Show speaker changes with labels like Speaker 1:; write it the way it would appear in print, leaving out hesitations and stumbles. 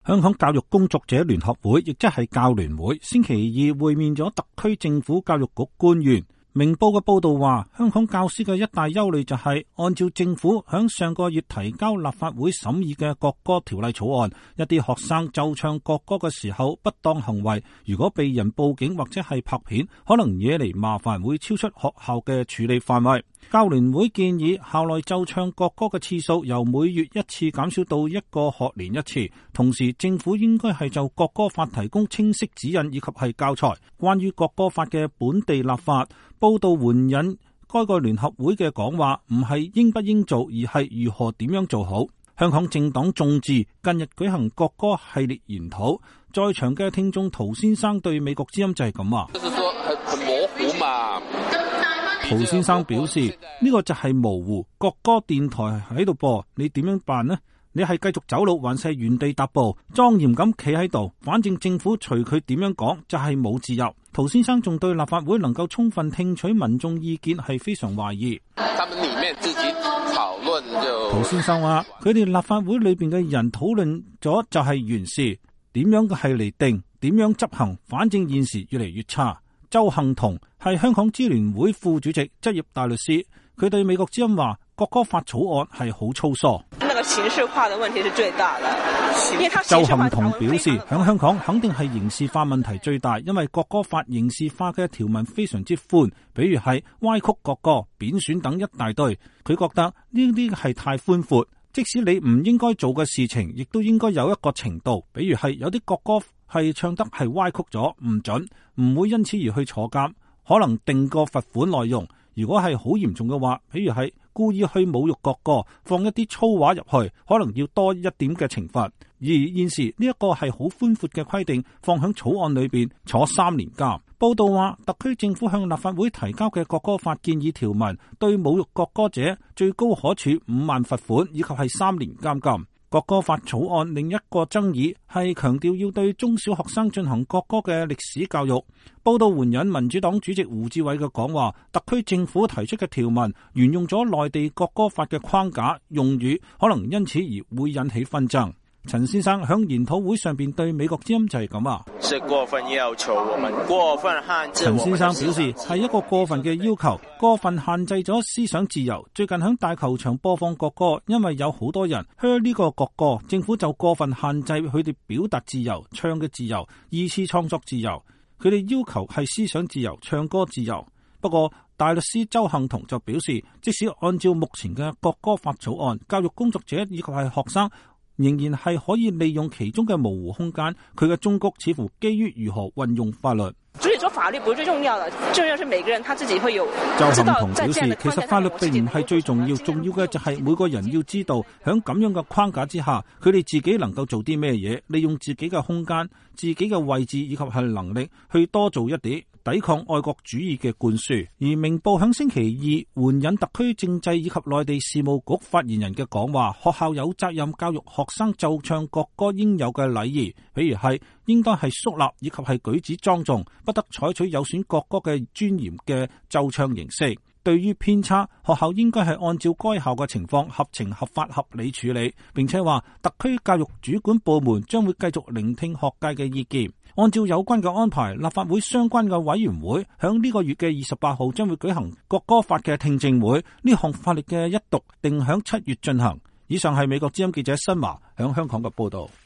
Speaker 1: 香港教育工作者聯合會，亦即係教聯會，星期二會面咗特區政府教育局官員。明報嘅報道話，香港教師嘅一大憂慮就係，按照政府響上個月提交立法會審議嘅國歌條例草案，一啲學生奏唱國歌嘅時候不當行為，如果被人報警或者係拍片，可能惹嚟麻煩，會超出學校嘅處理範圍。教聯會建議校內奏唱國歌嘅次數由每月一次減少到一個學年一次，同時政府應該係就國歌法提供清晰指引以及係教材。關於國歌法嘅本地立法，報道援引該個聯合會嘅講話，唔係應不應做，而係如何點樣做好。香港政黨眾志近日舉行國歌系列研討，在場嘅聽眾陶先生對美國之音就係咁話。
Speaker 2: 就是說很模糊嘛。
Speaker 1: 陶先生表示，呢個就係模糊，國歌電台喺度播，你點樣辦呢？你係繼續走路，還是原地踏步，莊嚴咁企喺度？反正政府隨佢點樣講，就係冇自由。陶先生仲對立法會能夠充分聽取民眾意見係非常懷疑。
Speaker 2: 他們裏面自己討論就。
Speaker 1: 陶先生話，佢哋立法會裏邊嘅人討論咗就係原事，點樣嘅係嚟定，點樣執行，反正現時越嚟越差。周幸彤係香港支聯會副主席、執業大律師，佢對美國之音話，國歌法草案係好粗疏。
Speaker 3: 那個形式化的問題是最大的。
Speaker 1: 周幸彤表示，喺香港肯定係刑事化問題最大，因為國歌法刑事化嘅條文非常之寬，比如係歪曲國歌、貶損等一大堆。佢覺得呢啲係太寬闊，即使你唔應該做嘅事情，亦都應該有一個程度，比如係有啲國歌係唱得係歪曲咗，唔準，唔會因此而去坐監，可能定個罰款內容。如果係好嚴重嘅話，譬如係故意去侮辱國歌，放一啲粗話入去，可能要多一點嘅懲罰。而現時呢一個係好寬闊嘅規定，放喺草案裏邊坐3年監。報道話，特區政府向立法會提交嘅國歌法建議條文，對侮辱國歌者最高可處5萬罰款，以及係3年監禁。國歌法草案另一個爭議係強調要對中小學生進行國歌嘅歷史教育。報道援引民主黨主席胡志偉嘅講話，特區政府提出嘅條文沿用咗內地國歌法嘅框架用語，可能因此而會引起紛爭。陳先生響研討會上邊對美國之音就係咁話，
Speaker 4: 是過分要求我們過分限制。
Speaker 1: 陳先生表示係一個過分嘅要求，過分限制咗思想自由。最近響大球場播放國歌，因為有好多人噓呢個國歌，政府就過分限制佢哋表達自由、唱嘅自由、二次創作自由。佢哋要求係思想自由、唱歌自由。不過大律師周幸彤就表示，即使按照目前嘅國歌法草案，教育工作者以及係學生仍然係可以利用其中嘅模糊空間，佢嘅忠告似乎基於如何運用法律。
Speaker 3: 所以說法律不是最重要的，重要是每個人他自己會有。
Speaker 1: 周幸彤表示，其實法律並唔係最重要，重要嘅就係每個人要知道喺咁樣嘅框架之下，佢哋自己能夠做啲咩嘢，利用自己嘅空間、自己嘅位置以及係能力去多做一啲，抵抗愛國主義嘅灌輸。而明報響星期二援引特區政制以及內地事務局發言人嘅講話，學校有責任教育學生奏唱國歌應有嘅禮儀，比如係應該係肅立以及係舉止莊重，不得採取有損國歌嘅尊嚴嘅奏唱形式。對於偏差，學校應該係按照該校嘅情況合情合法合理處理，並且話特區教育主管部門將會繼續聆聽學界嘅意見。按照有關嘅安排，立法會相關嘅委員會響呢個月嘅28號將會舉行國歌法嘅聽證會，呢項法律嘅一讀定響7月進行。以上係美國之音記者新華響香港嘅報道。